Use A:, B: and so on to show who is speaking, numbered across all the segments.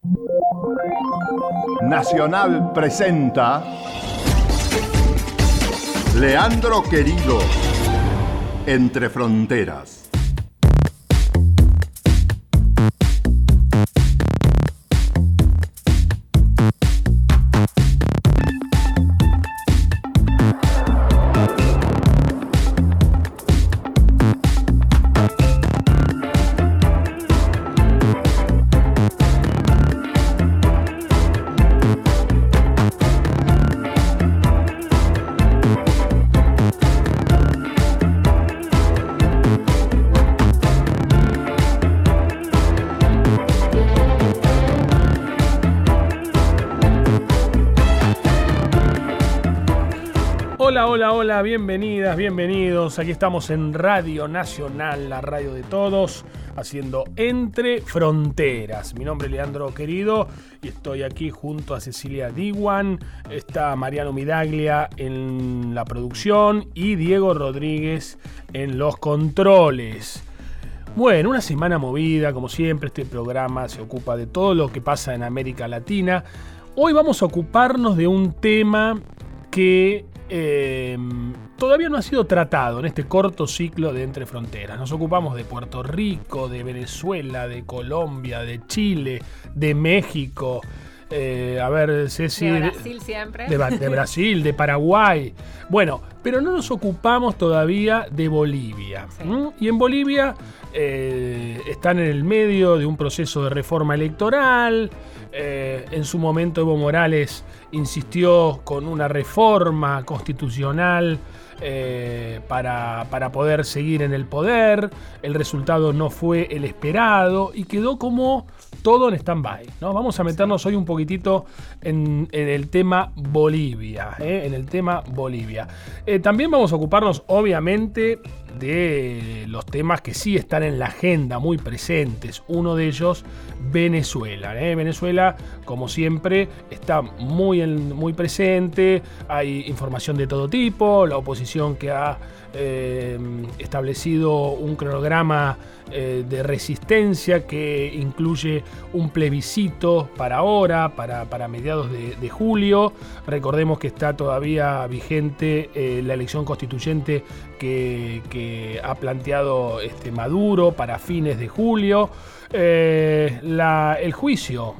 A: Nacional presenta Leandro Querido, Entre Fronteras.
B: Hola, bienvenidas, bienvenidos. Aquí estamos en Radio Nacional, la radio de todos, haciendo Entre Fronteras. Mi nombre es Leandro Querido y estoy aquí junto a Cecilia Diwan, está Mariano Midaglia en la producción y Diego Rodríguez en los controles. Bueno, una semana movida, como siempre. Este programa se ocupa de todo lo que pasa en América Latina. Hoy vamos a ocuparnos de un tema que todavía no ha sido tratado en este corto ciclo de Entre Fronteras. Nos ocupamos de Puerto Rico, de Venezuela, de Colombia, de Chile, de México. A ver, Ceci.
C: De Brasil siempre.
B: De Brasil, de Paraguay. Bueno, pero no nos ocupamos todavía de Bolivia.
C: Sí.
B: Y en Bolivia están en el medio de un proceso de reforma electoral. En su momento Evo Morales insistió con una reforma constitucional para poder seguir en el poder. El resultado no fue el esperado y quedó como todo en stand-by, ¿no? Vamos a meternos hoy un poquitito en el tema Bolivia, en el tema Bolivia. También vamos a ocuparnos, obviamente, de los temas que sí están en la agenda, muy presentes. Uno de ellos, Venezuela. Venezuela, como siempre, está muy presente. Hay información de todo tipo. La oposición que ha establecido un cronograma de resistencia que incluye un plebiscito para ahora, para mediados de julio. Recordemos que está todavía vigente la elección constituyente que ha planteado Maduro para fines de julio. El juicio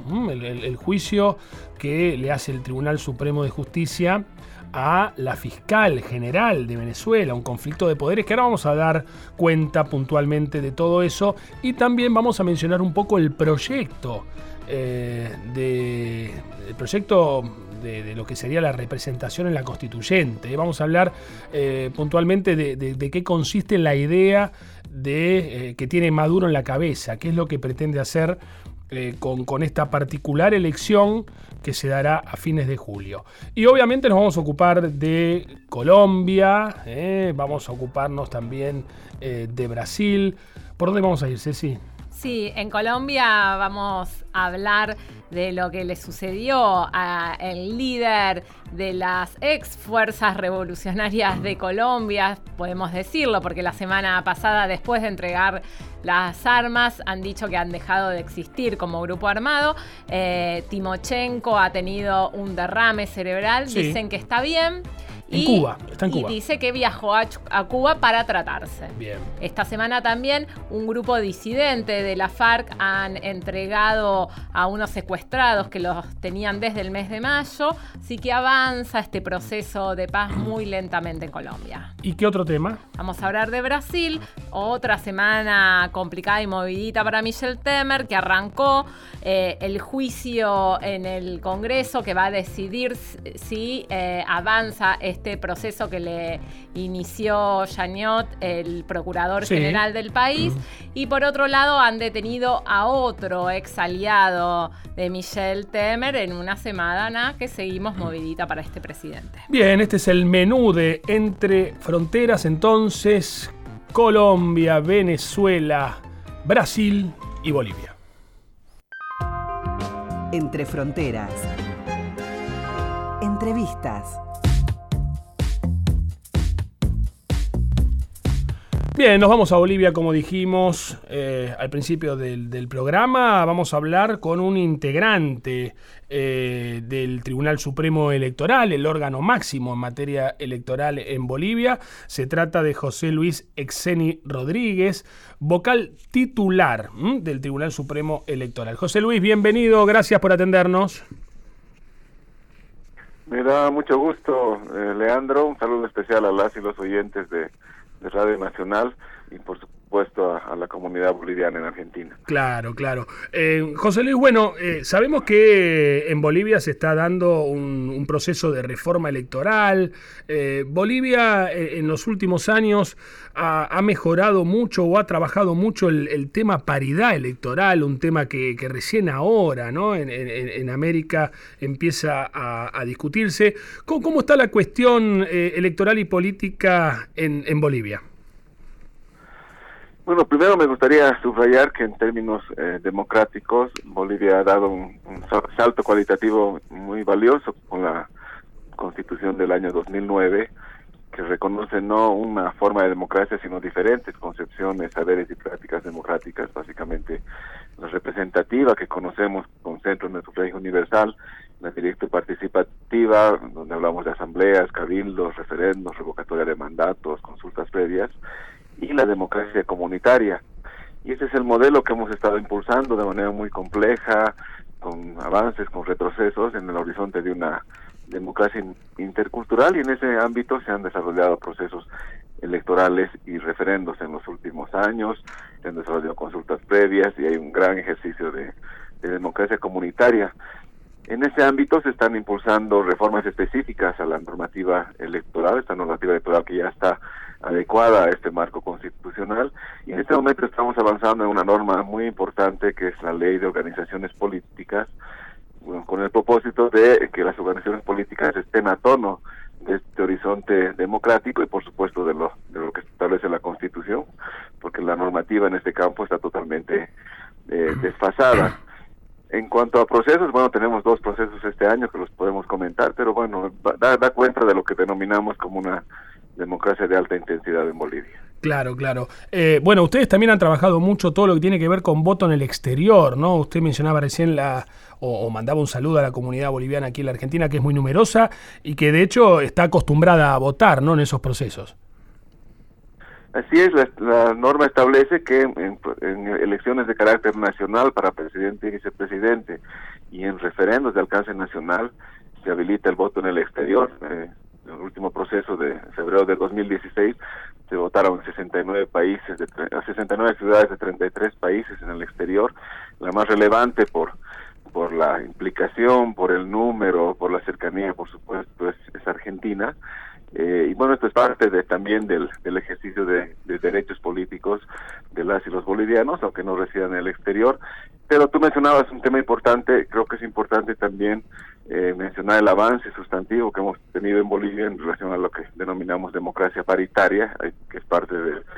B: que le hace el Tribunal Supremo de Justicia a la fiscal general de Venezuela, un conflicto de poderes que ahora vamos a dar cuenta puntualmente de todo eso, y también vamos a mencionar un poco el proyecto de lo que sería la representación en la constituyente. Vamos a hablar puntualmente de qué consiste la idea que tiene Maduro en la cabeza, qué es lo que pretende hacer con esta particular elección que se dará a fines de julio. Y obviamente nos vamos a ocupar de Colombia, vamos a ocuparnos también de Brasil. ¿Por dónde vamos a ir, Ceci?
C: Sí, en Colombia vamos a hablar de lo que le sucedió al líder de las ex fuerzas revolucionarias de Colombia, podemos decirlo, porque la semana pasada, después de entregar las armas, han dicho que han dejado de existir como grupo armado. Timochenko ha tenido un derrame cerebral, sí. Dicen que está bien.
B: Está en Cuba.
C: Y dice que viajó a Cuba para tratarse.
B: Bien.
C: Esta semana también un grupo disidente de la FARC han entregado a unos secuestrados que los tenían desde el mes de mayo. Así que avanza este proceso de paz muy lentamente en Colombia.
B: ¿Y qué otro tema?
C: Vamos a hablar de Brasil. Otra semana complicada y movidita para Michel Temer, que arrancó el juicio en el Congreso que va a decidir si avanza este proceso que le inició Janot, el procurador general del país. Y por otro lado han detenido a otro ex aliado de Michel Temer en una semana que seguimos movidita para este presidente.
B: Bien, este es el menú de Entre Fronteras, entonces: Colombia, Venezuela, Brasil y Bolivia.
D: Entre Fronteras. Entrevistas.
B: Bien, nos vamos a Bolivia, como dijimos al principio del programa. Vamos a hablar con un integrante del Tribunal Supremo Electoral, el órgano máximo en materia electoral en Bolivia. Se trata de José Luis Exeni Rodríguez, vocal titular del Tribunal Supremo Electoral. José Luis, bienvenido, gracias por atendernos.
D: Me da mucho gusto, Leandro. Un saludo especial a las y los oyentes de Radio Nacional y por supuesto a la comunidad boliviana en Argentina.
B: Claro. José Luis, bueno, sabemos que en Bolivia se está dando un proceso de reforma electoral. Bolivia en los últimos años ha mejorado mucho o ha trabajado mucho el tema paridad electoral, un tema que recién ahora, ¿no? en América empieza a discutirse. ¿Cómo está la cuestión electoral y política en Bolivia?
D: Bueno, primero me gustaría subrayar que en términos democráticos Bolivia ha dado un salto cualitativo muy valioso con la Constitución del año 2009, que reconoce no una forma de democracia, sino diferentes concepciones, saberes y prácticas democráticas, básicamente la representativa que conocemos con centros de sufragio universal, la directa y participativa, donde hablamos de asambleas, cabildos, referendos, revocatoria de mandatos, consultas previas, y la democracia comunitaria. Y ese es el modelo que hemos estado impulsando de manera muy compleja, con avances, con retrocesos en el horizonte de una democracia intercultural, y en ese ámbito se han desarrollado procesos electorales y referendos en los últimos años, se han desarrollado consultas previas y hay un gran ejercicio de democracia comunitaria. En ese ámbito se están impulsando reformas específicas a la normativa electoral, esta normativa electoral que ya está adecuada a este marco constitucional, y en este momento estamos avanzando en una norma muy importante que es la Ley de Organizaciones Políticas, bueno, con el propósito de que las organizaciones políticas estén a tono de este horizonte democrático y por supuesto de lo que establece la Constitución, porque la normativa en este campo está totalmente desfasada. En cuanto a procesos, bueno, tenemos 2 procesos este año que los podemos comentar, pero bueno, da cuenta de lo que denominamos como una democracia de alta intensidad en Bolivia.
B: Claro. Bueno, ustedes también han trabajado mucho todo lo que tiene que ver con voto en el exterior, ¿no? Usted mencionaba recién o mandaba un saludo a la comunidad boliviana aquí en la Argentina, que es muy numerosa y que de hecho está acostumbrada a votar, ¿no? En esos procesos.
D: Así es, la norma establece que en elecciones de carácter nacional para presidente y vicepresidente y en referendos de alcance nacional se habilita el voto en el exterior. En el último proceso de febrero de 2016 se votaron en 69 ciudades de 33 países en el exterior. La más relevante por la implicación, por el número, por la cercanía, por supuesto, es Argentina. Y bueno, esto es parte también del ejercicio de derechos políticos de las y los bolivianos, aunque no residan en el exterior. Pero tú mencionabas un tema importante, creo que es importante también mencionar el avance sustantivo que hemos tenido en Bolivia en relación a lo que denominamos democracia paritaria, que es parte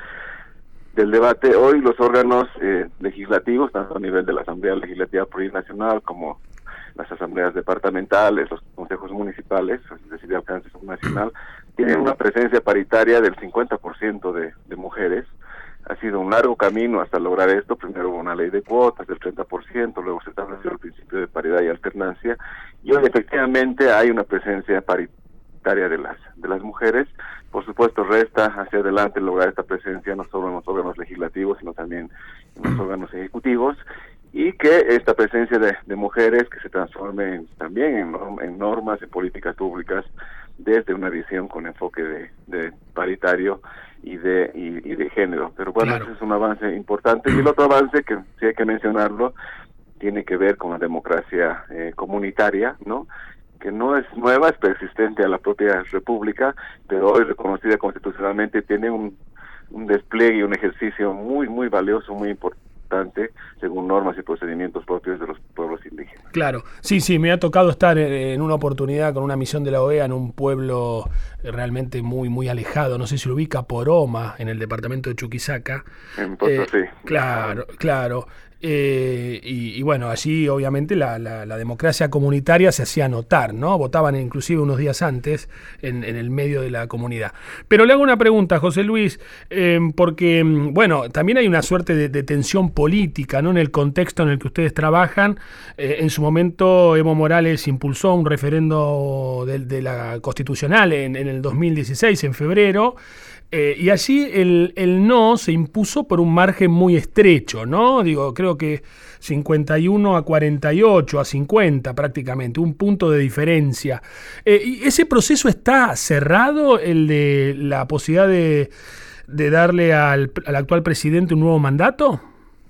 D: del debate. Hoy los órganos legislativos, tanto a nivel de la Asamblea Legislativa Plurinacional como las asambleas departamentales, los consejos municipales, es decir, de alcance subnacional, tienen una presencia paritaria del 50% de mujeres. Ha sido un largo camino hasta lograr esto. Primero hubo una ley de cuotas del 30%, luego se estableció el principio de paridad y alternancia, y hoy efectivamente hay una presencia paritaria de las mujeres. Por supuesto, resta hacia adelante lograr esta presencia no solo en los órganos legislativos, sino también en los órganos ejecutivos, y que esta presencia de mujeres que se transforme también en normas, en políticas públicas, desde una visión con enfoque de paritario y de género. Pero bueno, claro, ese es un avance importante. Y el otro avance, que sí hay que mencionarlo, tiene que ver con la democracia comunitaria, ¿no? Que no es nueva, es persistente a la propia República, pero hoy reconocida constitucionalmente, tiene un despliegue y un ejercicio muy, muy valioso, muy importante, según normas y procedimientos propios de los pueblos indígenas.
B: Claro, sí, me ha tocado estar en una oportunidad con una misión de la OEA en un pueblo realmente muy, muy alejado, no sé si lo ubica, Poroma, en el departamento de Chuquisaca.
D: En Potosí.
B: Claro. y bueno, allí obviamente la democracia comunitaria se hacía notar, ¿no? Votaban inclusive unos días antes en el medio de la comunidad. Pero le hago una pregunta, José Luis, porque, bueno, también hay una suerte de tensión política, ¿no? En el contexto en el que ustedes trabajan. En su momento Evo Morales impulsó un referendo de la constitucional en el 2016, en febrero, y allí el no se impuso por un margen muy estrecho, ¿no? Digo, creo que 51 a 48, a 50 prácticamente, un punto de diferencia. ¿Y ese proceso está cerrado, el de la posibilidad de darle al actual presidente un nuevo mandato?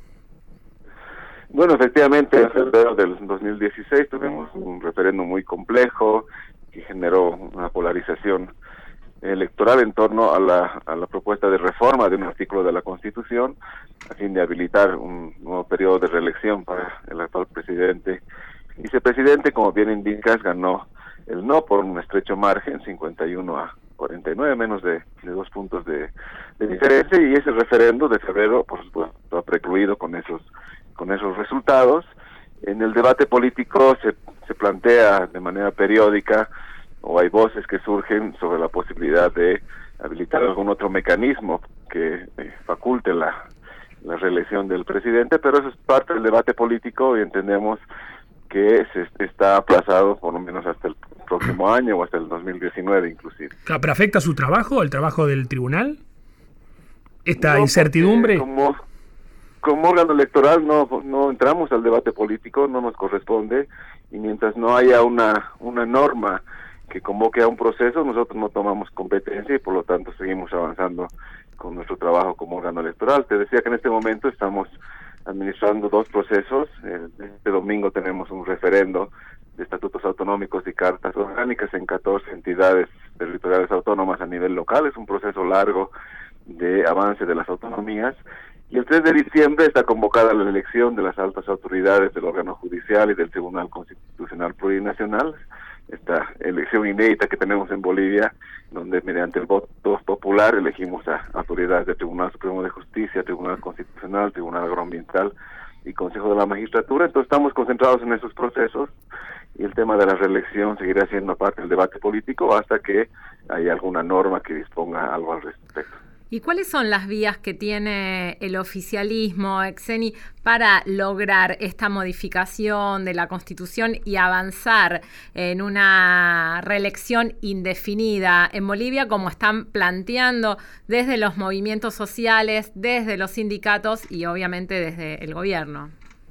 D: Bueno, efectivamente, en febrero del 2016 tuvimos un referendo muy complejo que generó una polarización electoral en torno a la propuesta de reforma de un artículo de la Constitución a fin de habilitar un nuevo periodo de reelección para el actual presidente. El vicepresidente, como bien indicas, ganó el no por un estrecho margen, 51 a 49, menos de 2 puntos de diferencia, y ese referendo de febrero, por supuesto, ha precluido con esos resultados. En el debate político se plantea de manera periódica, o hay voces que surgen sobre la posibilidad de habilitar algún otro mecanismo que faculte la reelección del presidente, pero eso es parte del debate político y entendemos que está aplazado por lo menos hasta el próximo año o hasta el 2019 inclusive.
B: ¿Pero afecta su trabajo, el trabajo del tribunal? ¿Esta incertidumbre?
D: Como órgano electoral no entramos al debate político, no nos corresponde, y mientras no haya una norma que convoque a un proceso, nosotros no tomamos competencia y por lo tanto seguimos avanzando con nuestro trabajo como órgano electoral. Te decía que en este momento estamos administrando 2 procesos. Este domingo tenemos un referendo de estatutos autonómicos y cartas orgánicas en 14 entidades territoriales autónomas a nivel local. Es un proceso largo de avance de las autonomías. Y el 3 de diciembre está convocada la elección de las altas autoridades del órgano judicial y del Tribunal Constitucional Plurinacional. Esta elección inédita que tenemos en Bolivia, donde mediante el voto popular elegimos a autoridades del Tribunal Supremo de Justicia, Tribunal Constitucional, Tribunal Agroambiental y Consejo de la Magistratura. Entonces estamos concentrados en esos procesos y el tema de la reelección seguirá siendo parte del debate político hasta que haya alguna norma que disponga algo al respecto.
C: ¿Y cuáles son las vías que tiene el oficialismo, Exeni, para lograr esta modificación de la Constitución y avanzar en una reelección indefinida en Bolivia, como están planteando desde los movimientos sociales, desde los sindicatos y obviamente desde el gobierno?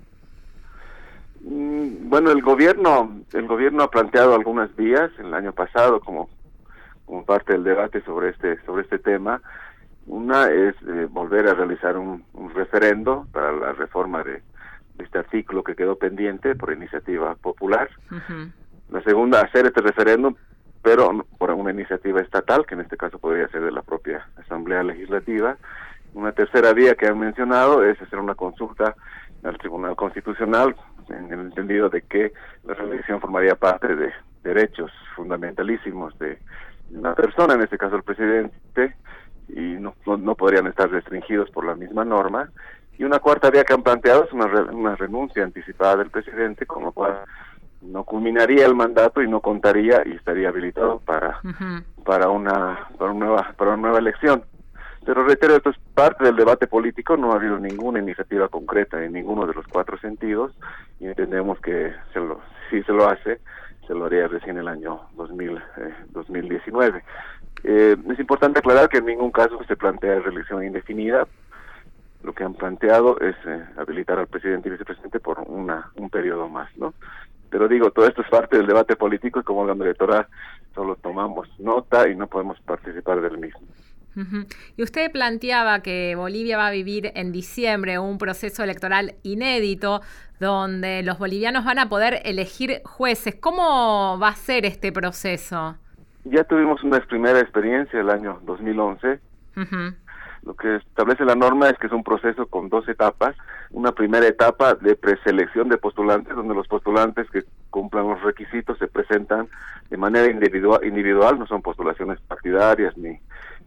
D: Bueno, el gobierno ha planteado algunas vías el año pasado como parte del debate sobre este tema. Una es volver a realizar un referendo para la reforma de este artículo que quedó pendiente por iniciativa popular. Uh-huh. La segunda, hacer este referéndum, pero por una iniciativa estatal, que en este caso podría ser de la propia Asamblea Legislativa. Una tercera vía que han mencionado es hacer una consulta al Tribunal Constitucional, en el entendido de que la reelección formaría parte de derechos fundamentalísimos de una persona, en este caso el presidente, y no podrían estar restringidos por la misma norma. Y una cuarta vía que han planteado es una renuncia anticipada del presidente, con lo cual no culminaría el mandato y no contaría y estaría habilitado para una nueva elección. Pero reitero, esto es parte del debate político, no ha habido ninguna iniciativa concreta en ninguno de los 4 sentidos y entendemos que si se lo hace, se lo haría recién el año 2019. Es importante aclarar que en ningún caso se plantea reelección indefinida. Lo que han planteado es habilitar al presidente y vicepresidente por un periodo más, ¿no? Pero digo, todo esto es parte del debate político y como órgano electoral solo tomamos nota y no podemos participar del mismo.
C: Uh-huh. Y usted planteaba que Bolivia va a vivir en diciembre un proceso electoral inédito donde los bolivianos van a poder elegir jueces. ¿Cómo va a ser este proceso?
D: Ya tuvimos una primera experiencia el año 2011. Uh-huh. Lo que establece la norma es que es un proceso con 2 etapas. Una primera etapa de preselección de postulantes, donde los postulantes que cumplan los requisitos se presentan de manera individual, no son postulaciones partidarias ni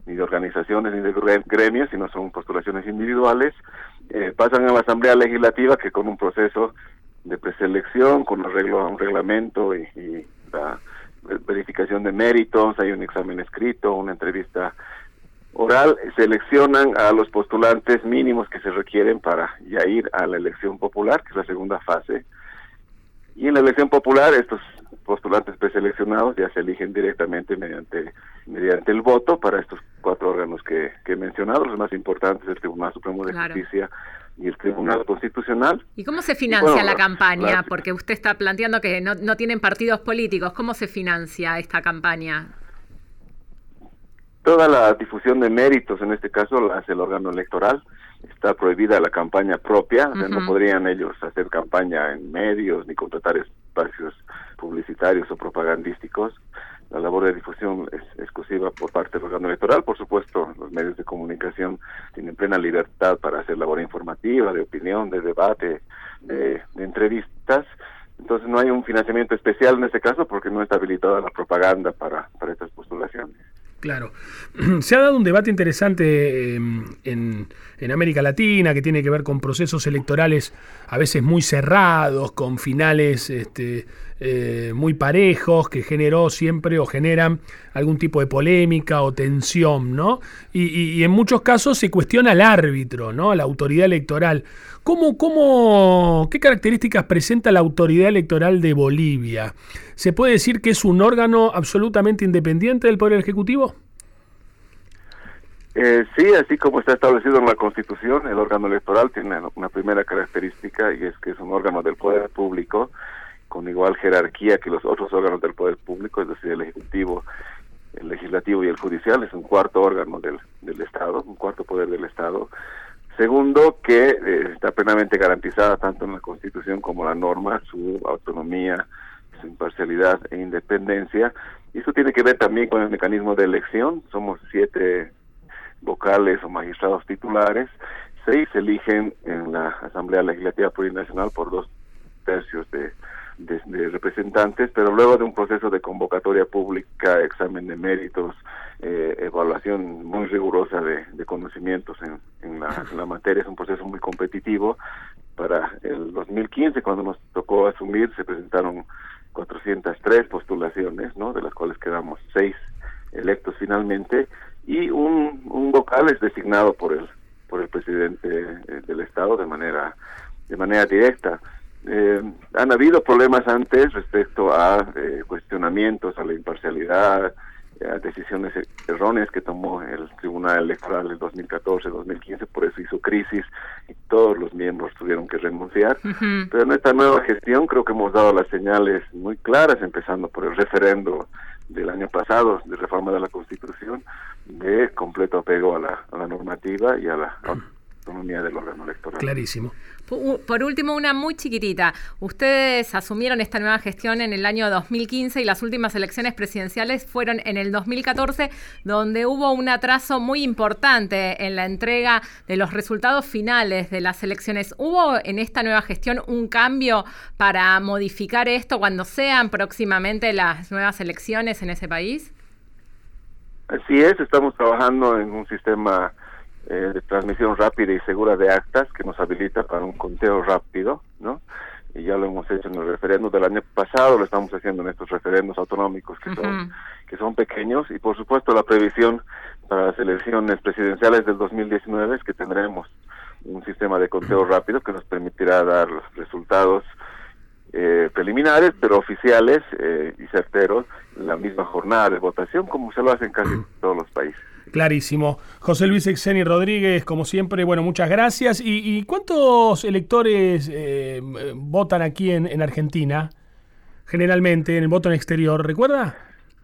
D: ni de organizaciones ni de gremios, sino son postulaciones individuales, pasan a la Asamblea Legislativa, que con un proceso de preselección, con un reglamento y la verificación de méritos, hay un examen escrito, una entrevista oral, seleccionan a los postulantes mínimos que se requieren para ya ir a la elección popular, que es la segunda fase. Y en la elección popular, estos postulantes preseleccionados ya se eligen directamente mediante el voto para estos 4 órganos que he mencionado, los más importantes, el Tribunal Supremo de Justicia y el Tribunal Constitucional.
C: ¿Y cómo se financia la campaña? Porque usted está planteando que no tienen partidos políticos. ¿Cómo se financia esta campaña?
D: Toda la difusión de méritos, en este caso, la hace el órgano electoral. Está prohibida la campaña propia, o sea, no podrían ellos hacer campaña en medios ni contratar espacios publicitarios o propagandísticos. La labor de difusión es exclusiva por parte del órgano electoral. Por supuesto, los medios de comunicación tienen plena libertad para hacer labor informativa, de opinión, de debate, de entrevistas. Entonces no hay un financiamiento especial en este caso porque no está habilitada la propaganda para estas postulaciones.
B: Claro. Se ha dado un debate interesante en América Latina que tiene que ver con procesos electorales a veces muy cerrados, con finales muy parejos, que generó siempre o generan algún tipo de polémica o tensión, ¿no? Y en muchos casos se cuestiona al árbitro, ¿no? A la autoridad electoral. ¿Qué características presenta la autoridad electoral de Bolivia? ¿Se puede decir que es un órgano absolutamente independiente del Poder Ejecutivo?
D: Sí, así como está establecido en la Constitución, el órgano electoral tiene una primera característica y es que es un órgano del Poder Público con igual jerarquía que los otros órganos del Poder Público, es decir, el Ejecutivo, el Legislativo y el Judicial. Es un cuarto órgano del Estado, un cuarto poder del Estado. Segundo, que está plenamente garantizada tanto en la Constitución como la norma su autonomía, su imparcialidad e independencia. Y eso tiene que ver también con el mecanismo de elección. Somos 7 vocales o magistrados titulares. 6 se eligen en la Asamblea Legislativa Plurinacional por 2/3 de representantes, pero luego de un proceso de convocatoria pública, examen de méritos, evaluación muy rigurosa de conocimientos en la materia. Es un proceso muy competitivo. Para el 2015, cuando nos tocó asumir, se presentaron 403 postulaciones, ¿no? De las cuales quedamos 6 electos finalmente, y un vocal es designado por el presidente del Estado de manera directa. Han habido problemas antes respecto a cuestionamientos a la imparcialidad, a decisiones erróneas que tomó el Tribunal Electoral en 2014-2015, por eso hizo crisis y todos los miembros tuvieron que renunciar. Pero en esta nueva gestión creo que hemos dado las señales muy claras, empezando por el referendo del año pasado de reforma de la Constitución, de completo apego a la normativa y a la autonomía del órgano electoral.
B: Clarísimo.
C: Por último, una muy chiquitita. Ustedes asumieron esta nueva gestión en el año 2015 y las últimas elecciones presidenciales fueron en el 2014, donde hubo un atraso muy importante en la entrega de los resultados finales de las elecciones. ¿Hubo en esta nueva gestión un cambio para modificar esto cuando sean próximamente las nuevas elecciones en ese país?
D: Así es, estamos trabajando en un sistema de transmisión rápida y segura de actas que nos habilita para un conteo rápido, ¿no? Y ya lo hemos hecho en el referéndum del año pasado, lo estamos haciendo en estos referendos autonómicos que son pequeños, y por supuesto la previsión para las elecciones presidenciales del 2019 es que tendremos un sistema de conteo rápido que nos permitirá dar los resultados preliminares, pero oficiales y certeros en la misma jornada de votación, como se lo hacen casi todos los países.
B: Clarísimo. José Luis Exeni Rodríguez, como siempre, bueno, muchas gracias. ¿Y cuántos electores votan aquí en Argentina? Generalmente, en el voto en exterior, ¿recuerda?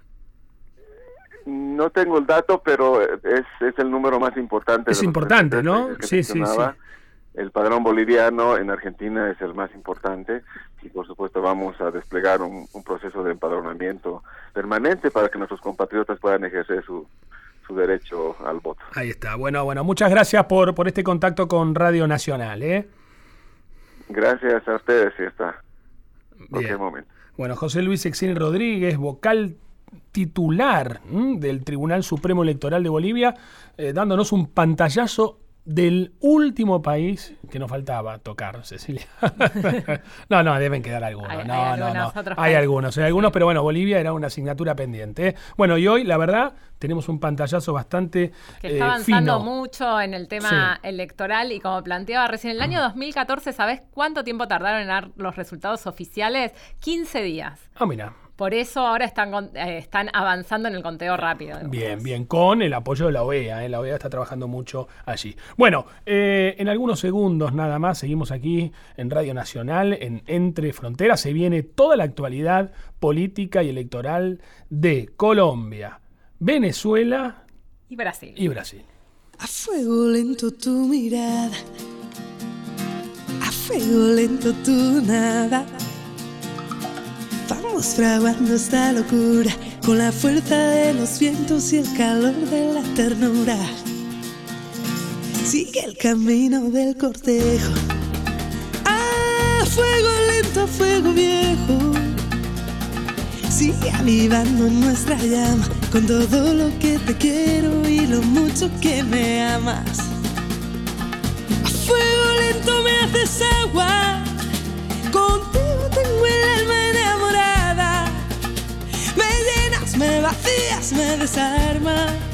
D: No tengo el dato, pero es el número más importante.
B: Es importante, ¿no? Sí.
D: El padrón boliviano en Argentina es el más importante y por supuesto vamos a desplegar un proceso de empadronamiento permanente para que nuestros compatriotas puedan ejercer su derecho al voto.
B: Ahí está. Bueno, muchas gracias por este contacto con Radio Nacional, ¿eh?
D: Gracias a ustedes y hasta cualquier momento.
B: Bueno, José Luis Exeni Rodríguez, vocal titular del Tribunal Supremo Electoral de Bolivia, dándonos un pantallazo del último país que nos faltaba tocar, Cecilia. No, deben quedar algunos. Hay algunos, pero bueno, Bolivia era una asignatura pendiente. Bueno, y hoy, la verdad, tenemos un pantallazo bastante
C: que está avanzando
B: fino.
C: Mucho en el tema electoral, y como planteaba recién, en el año 2014, ¿sabés cuánto tiempo tardaron en dar los resultados oficiales? 15 días.
B: Ah, mira.
C: Por eso ahora están avanzando en el conteo rápido.
B: Bien, con el apoyo de la OEA. La OEA está trabajando mucho allí. Bueno, en algunos segundos nada más, seguimos aquí en Radio Nacional, en Entre Fronteras. Se viene toda la actualidad política y electoral de Colombia, Venezuela
C: y Brasil.
E: A fuego lento tu mirada, a fuego lento tu nada. Vamos fraguando esta locura con la fuerza de los vientos y el calor de la ternura. Sigue el camino del cortejo, a fuego lento, fuego viejo. Sigue avivando nuestra llama con todo lo que te quiero y lo mucho que me amas. A fuego lento me haces agua, contigo tengo el alma enamorada. Me llenas, me vacías, me desarmas.